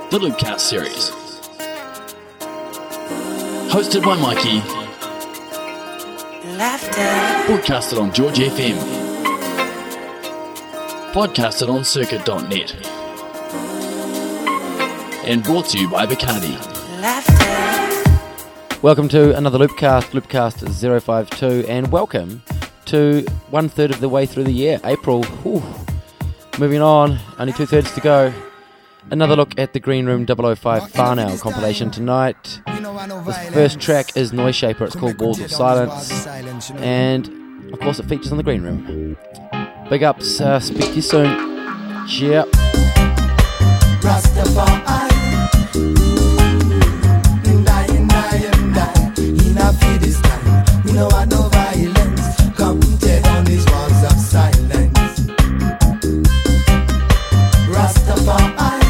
the Loopcast series. Hosted by Mikey. Laughter. Broadcasted on George FM. Podcasted on circuit.net. And brought to you by Bacardi. Laughter. Welcome to another Loopcast 052, and welcome to 1/3 of the way through the year, April. Whew. Moving on, only 2/3 to go. Another look at the Green Room 005 Whānau compilation tonight. This first track is Noise Shaper, it's called Walls of Silence, and of course it features on the Green Room. Big ups, speak to you soon. Cheer. We know I know violence. Come tear down these walls of silence. Rastafari,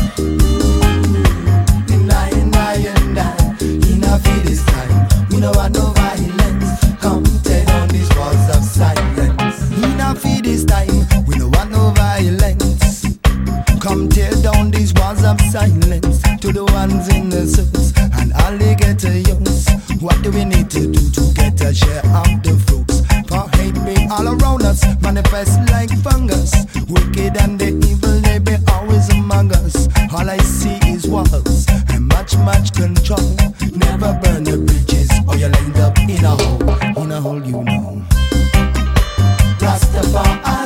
and I, enough of this time. We know I know violence. Come tear down these walls of silence. Enough of this time. We know I know violence. Come tear down these walls of silence. To the ones in the suits and all they get to use. What do we need to do to get a share of the fruits? For hate be all around us, manifest like fungus. Wicked and the evil, they be always among us. All I see is walls and much control. Never burn the bridges or you'll end up in a hole you know. Rastafari,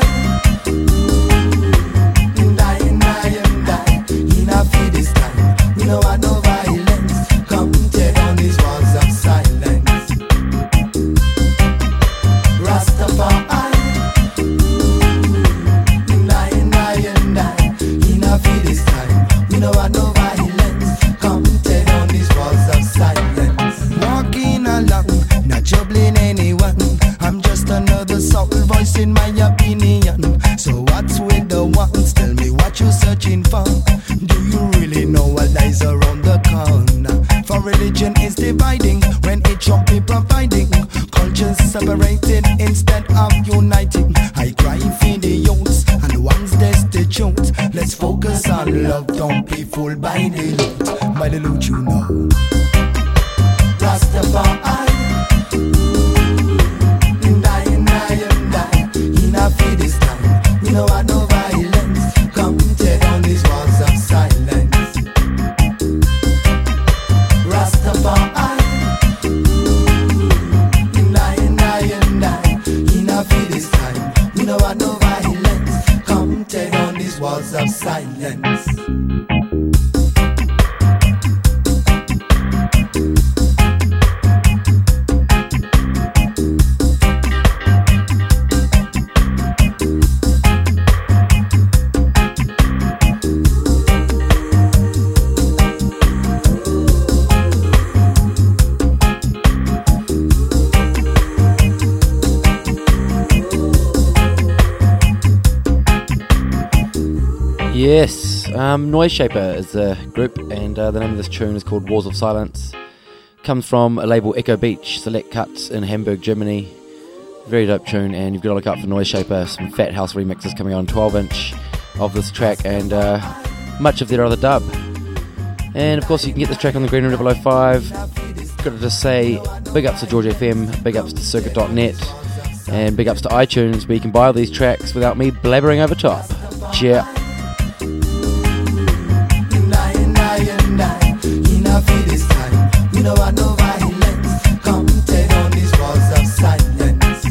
and I, enough of this time. We know I know violence. Come tear down these walls of silence. Rastafari, and I, enough of this time. We know I know violence. Come tear down these walls of silence. Walking along, not troubling anyone. I'm just another subtle voice in my opinion. So what's with the ones? Tell me what you're searching for. Do you really know what lies around the corner? For religion is dividing when each one be providing. Cultures separated instead of uniting. I cry for the youths and the ones destitute. Let's focus on love, don't be fooled by the loot you know. Rastafari, and I, enough of this time. We know I know violence. Come tear down these walls of silence. Rastafari, and I, enough of this time. We know I know violence. Come tear down these walls of silence. Yes, Noise Shaper is the group, and the name of this tune is called Walls of Silence. Comes from a label Echo Beach Select Cuts in Hamburg, Germany. Very dope tune, and you've got to look out for Noise Shaper. Some Fat House remixes coming on 12-inch of this track, and much of their other dub. And of course you can get this track on the Green Room 005. Got to just say big ups to George FM, big ups to circuit.net, and big ups to iTunes, where you can buy all these tracks without me blabbering over top. Cheer. Enough of this time. We know I know violence. Come tear down these walls of silence.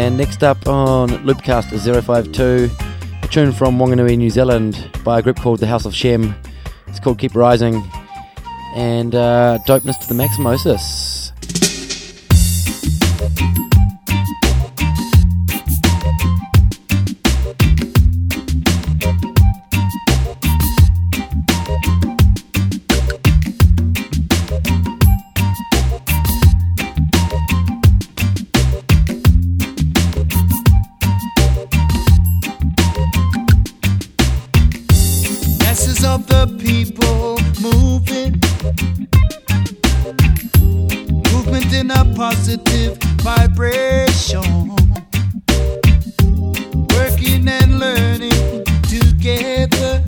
And next up on Loopcast is 052, a tune from Wanganui, New Zealand by a group called the House of Shem. It's called Keep Rising, and dopeness to the Maximosis. Of the people moving, movement in a positive vibration, working and learning together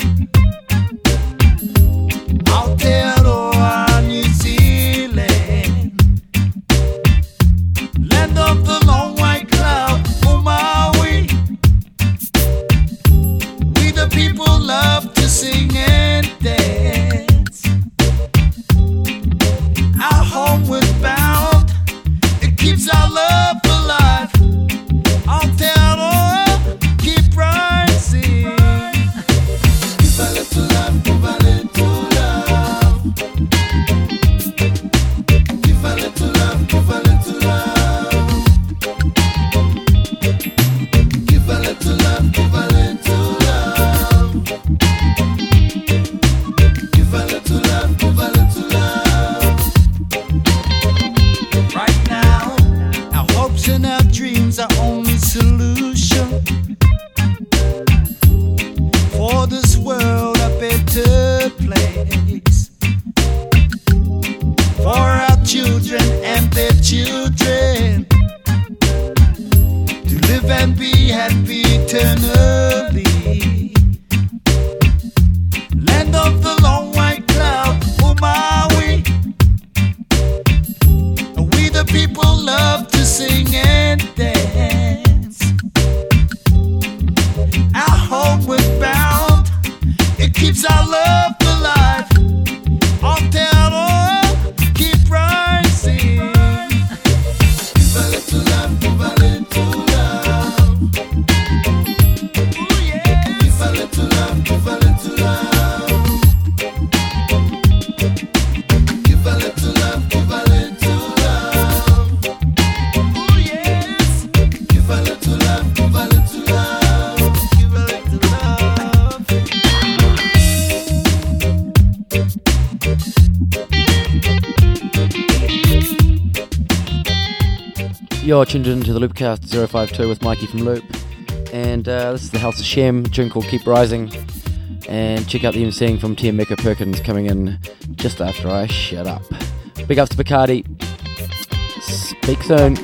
out there on New Zealand, land of the long white cloud, oh Maui. We the people love to sing and dance. Our homeward bound, it keeps our love alive. Aotearoa, keep rising. Give a little love, give a little love. Give a little love, give a little love. Give a little love, give a little love. Give a little love, give a little love. Right now, our hopes and our dreams are only solution for this world a better place, for our children and their children to live and be happy eternally. Land of the long white cloud, oh Maui. We the people love to sing and dance. Our homeward bound, it keeps our love alive. Aotearoa, keep rising. Give a little love, give a little love. Ooh, yeah. Give a little love, give a little love. Give a little love, give a little love. Ooh, yes. Give a little love, give a little love. Give a little love. You're tuned into the Loopcast 052 with Mikey from Loop, and this is the House of Shem, a tune called Keep Rising. And check out the emceeing from Tia Mecca Perkins coming in just after I shut up. Big ups to Bacardi. Speak soon.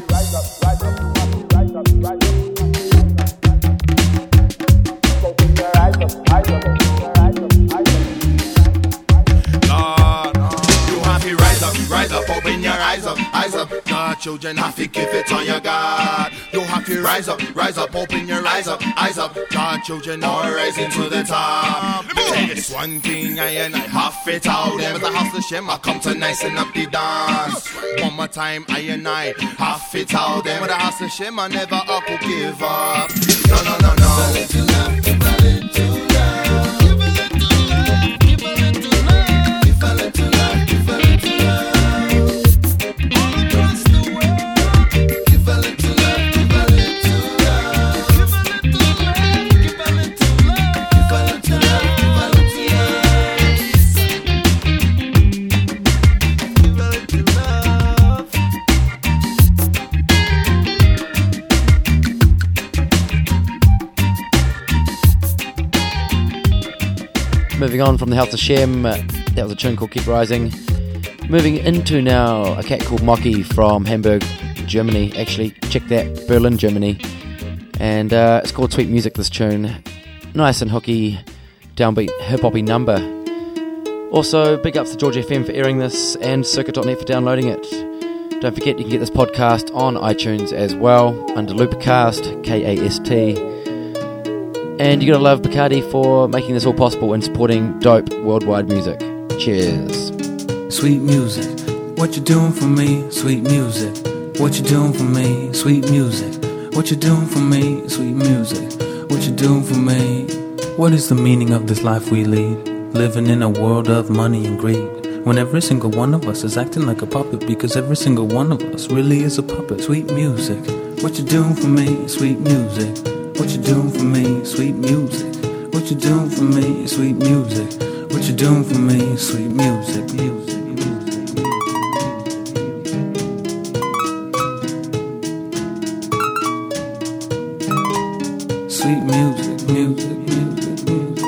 Rise up, open your eyes up, eyes up. The children have to give it on your God. You have to rise up, open your eyes up, eyes up. The children are rising to the top. It's one thing I have it out. Them as a House of Shem, I come to nicen up the dance. One more time, I have it out. Them with a House of Shem, I never up will give up. No, no, no, no. Give a little love, give a little love. Give a little love, give a little love. Give a little love, give a little love. Moving on from the House of Shem, that was a tune called Keep Rising. Moving into now a cat called Mocky from Hamburg, Germany. Actually, check that, Berlin, Germany. And it's called Sweet Music, this tune. Nice and hooky, downbeat, hip-hoppy number. Also, big ups to George FM for airing this and Circuit.net for downloading it. Don't forget you can get this podcast on iTunes as well, under Loopcast, K-A-S-T. And you gotta love Bacardi for making this all possible and supporting dope worldwide music. Cheers. Sweet music, what you doing for me? Sweet music, what you doing for me? Sweet music, What you doing for me? Sweet music. What you doing for me? What is the meaning of this life we lead? Living in a world of money and greed, when every single one of us is acting like a puppet, because every single one of us really is a puppet. Sweet music. What you doing for me? Sweet music. What you doing for me? Sweet music. What you doing for me? Sweet music. What you doing for me? Sweet music. Music. Sweet music, music, music, music.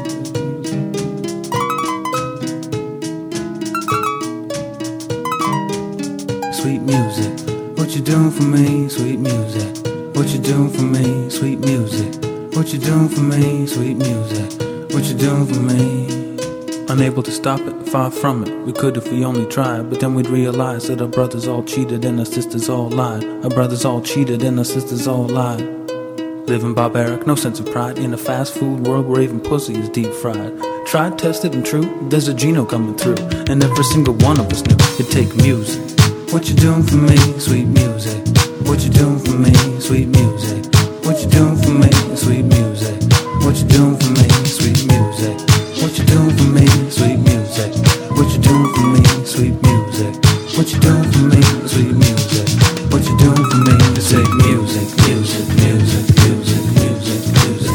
Sweet music. What you doing for me? Sweet music. What you doing for me? Sweet music. What you doing for me? Sweet music. What you doing for me? Unable to stop it, far from it. We could if we only tried, but then we'd realize that our brothers all cheated and our sisters all lied. Our brothers all cheated and our sisters all lied. Living barbaric, no sense of pride, in a fast food world where even pussy is deep fried. Tried, tested, and true, there's a Geno coming through, and every single one of us knew it'd take music. What you doing for me? Sweet music. What you doing for me? Sweet music. What you doing for me? Sweet music. What you doing for me? Sweet music. What you doing for me? Sweet music. What you doing for me? Sweet music. What you doing for me? Sweet music. What you doing for me? Sweet music, music, music, music, music, music.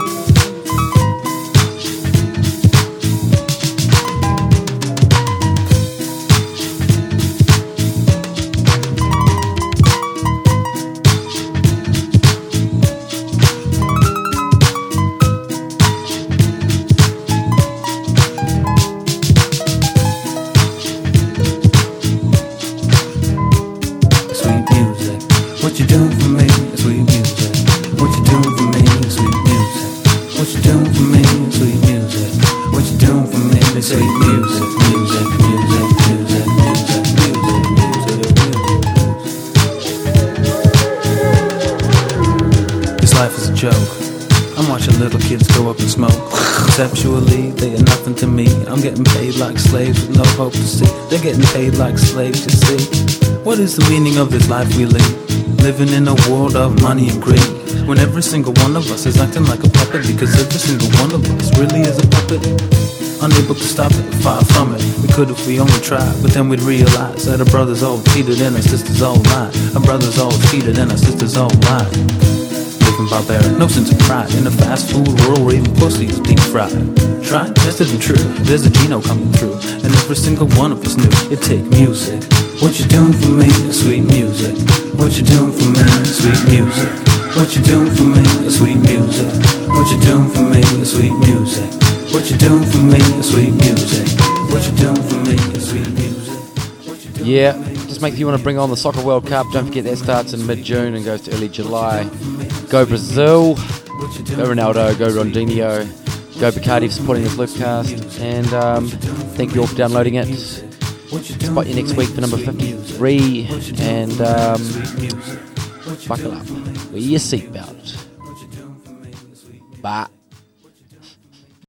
What you doing for me? Sweet music. What you doing for me? Sweet music. What you doing for me? Sweet music. What you doing for me? Sweet music. Music, music, music, music, music, music. This life is a joke. I'm watching little kids grow up and smoke. Conceptually, they are nothing to me. I'm getting paid like slaves with no hope to see. They're getting paid like slaves, you see. What is the meaning of this life we lead? Living in a world of money and greed, when every single one of us is acting like a puppet, because every single one of us really is a puppet. Unable to stop it, far from it. We could if we only tried, but then we'd realize that our brothers all cheated and our sisters all lied. Our brothers all cheated and our sisters all lied. Living barbaric, no sense of pride, in a fast food world where even pussy is deep fried. Tried, tested, and true, there's a Geno coming through, and every single one of us knew it'd take music. What you doing for me? Sweet music. What you doing for me? Sweet music. What you doing for me? Sweet music. What you doing for me? Sweet music. What you doing for me? Sweet music. What you doing for me? Sweet music. Yeah, just makes you want to bring on the Soccer World Cup. Don't forget that starts in mid-June and goes to early July. Go Brazil. Go Ronaldo. Go Ronaldinho. Go Bacardi for supporting this Loopcast. And thank you all for downloading it. Spot you next week for number 53, and buckle up, wear your seatbelt. Bye.